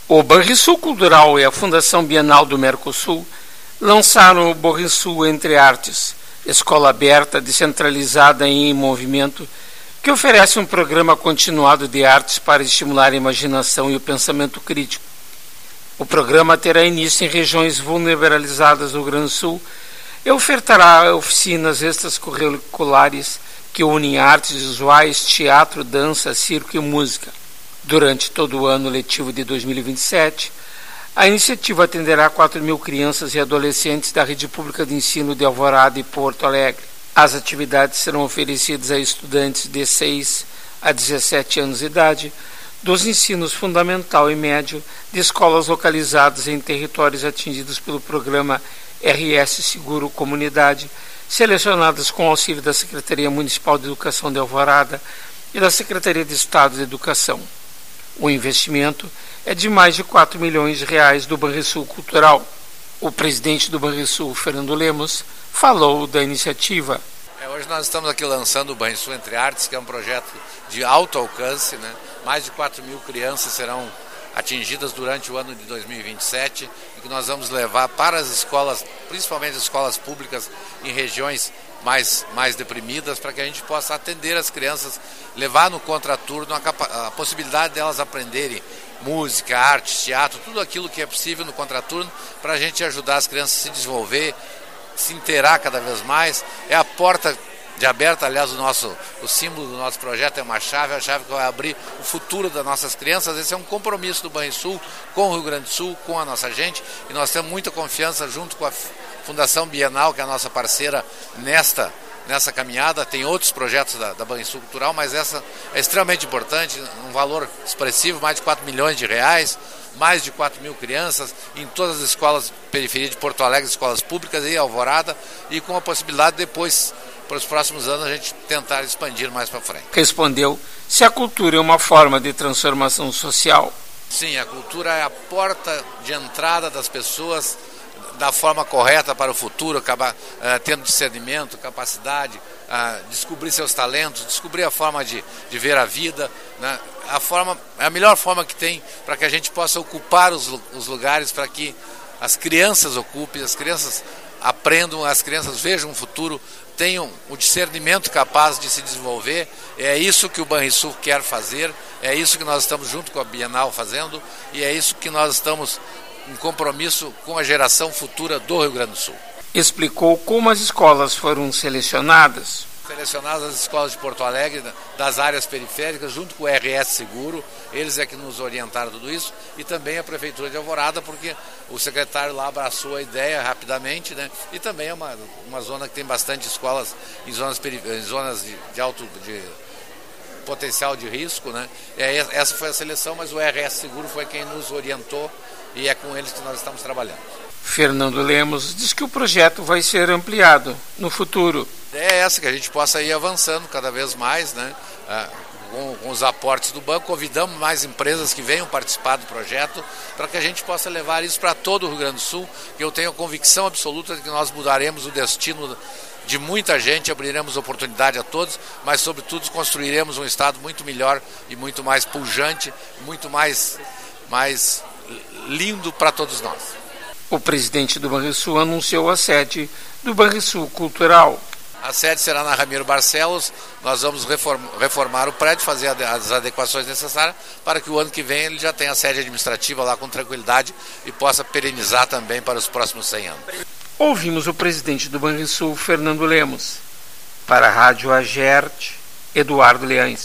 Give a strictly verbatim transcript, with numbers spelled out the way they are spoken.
O Banrisul Cultural e a Fundação Bienal do Mercosul lançaram o Banrisul Entre Artes, escola aberta, descentralizada e em movimento, que oferece um programa continuado de artes para estimular a imaginação e o pensamento crítico. O programa terá início em regiões vulnerabilizadas do Rio Grande do Sul e ofertará oficinas extracurriculares que unem artes visuais, teatro, dança, circo e música. Durante todo o ano letivo de dois mil e vinte e sete, a iniciativa atenderá quatro mil crianças e adolescentes da rede pública de ensino de Alvorada e Porto Alegre. As atividades serão oferecidas a estudantes de seis a dezessete anos de idade, dos ensinos fundamental e médio, de escolas localizadas em territórios atingidos pelo programa R S Seguro Comunidade, selecionadas com auxílio da Secretaria Municipal de Educação de Alvorada e da Secretaria de Estado de Educação. O investimento é de mais de quatro milhões de reais do Banrisul Cultural. O presidente do Banrisul, Fernando Lemos, falou da iniciativa. É, hoje nós estamos aqui lançando o Banrisul Entre Artes, que é um projeto de alto alcance, né? Mais de quatro mil crianças serão atingidas durante o ano de dois mil e vinte e sete e que nós vamos levar para as escolas, principalmente as escolas públicas em regiões mais, mais deprimidas, para que a gente possa atender as crianças, levar no contraturno a, capa- a possibilidade delas aprenderem música, arte, teatro, tudo aquilo que é possível no contraturno, para a gente ajudar as crianças a se desenvolver, se inteirar cada vez mais. É a porta de aberta, aliás, o, nosso, o símbolo do nosso projeto é uma chave, a chave que vai abrir o futuro das nossas crianças. Esse é um compromisso do Banrisul com o Rio Grande do Sul, com a nossa gente, e nós temos muita confiança junto com a Fundação Bienal, que é a nossa parceira nesta, nessa caminhada. Tem outros projetos da, da Banrisul Cultural, mas essa é extremamente importante, um valor expressivo, mais de quatro milhões de reais, mais de quatro mil crianças em todas as escolas periferia de Porto Alegre, escolas públicas e Alvorada, e com a possibilidade depois, para os próximos anos, a gente tentar expandir mais para frente. Respondeu se a cultura é uma forma de transformação social. Sim, a cultura é a porta de entrada das pessoas da forma correta para o futuro, acabar uh, tendo discernimento, capacidade, uh, descobrir seus talentos, descobrir a forma de, de ver a vida, né? A forma, a melhor forma que tem para que a gente possa ocupar os, os lugares, para que as crianças ocupem, as crianças aprendam, as crianças vejam um futuro, tenham o discernimento capaz de se desenvolver. É isso que o Banrisul quer fazer, é isso que nós estamos junto com a Bienal fazendo, e é isso que nós estamos em compromisso com a geração futura do Rio Grande do Sul. Explicou como as escolas foram selecionadas. Selecionadas as escolas de Porto Alegre, das áreas periféricas, junto com o R S Seguro, eles é que nos orientaram tudo isso, e também a Prefeitura de Alvorada, porque o secretário lá abraçou a ideia rapidamente, né? E também é uma, uma zona que tem bastante escolas em zonas, em zonas de, de alto de potencial de risco, né? E aí, essa foi a seleção, mas o R S Seguro foi quem nos orientou, e é com eles que nós estamos trabalhando. Fernando Lemos diz que o projeto vai ser ampliado no futuro. É essa, que a gente possa ir avançando cada vez mais, né? Ah, com, com os aportes do banco, convidamos mais empresas que venham participar do projeto, para que a gente possa levar isso para todo o Rio Grande do Sul, que eu tenho a convicção absoluta de que nós mudaremos o destino de muita gente, abriremos oportunidade a todos, mas sobretudo construiremos um estado muito melhor e muito mais pujante, muito mais, mais lindo para todos nós. O presidente do Banrisul anunciou a sede do Banrisul Cultural. A sede será na Ramiro Barcelos. Nós vamos reformar, reformar o prédio, fazer as adequações necessárias para que o ano que vem ele já tenha a sede administrativa lá com tranquilidade e possa perenizar também para os próximos cem anos. Ouvimos o presidente do Banrisul, Fernando Lemos. Para a Rádio Agerte, Eduardo Leães.